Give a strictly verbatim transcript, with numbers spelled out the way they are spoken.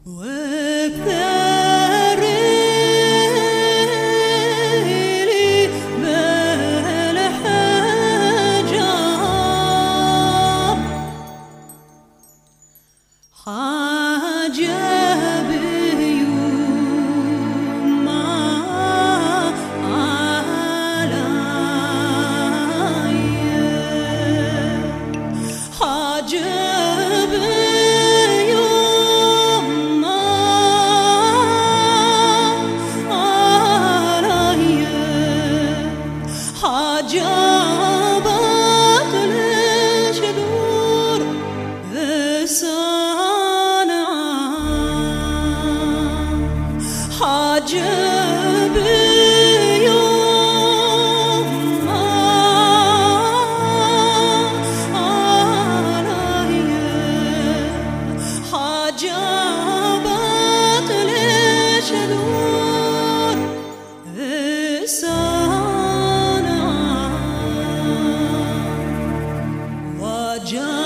وبتريلي بالحجاب حاجة بيوم علي حاجة جابت الجذور صنعاء حاجب يوم علي حاجبت الجذور صنعاء وجاء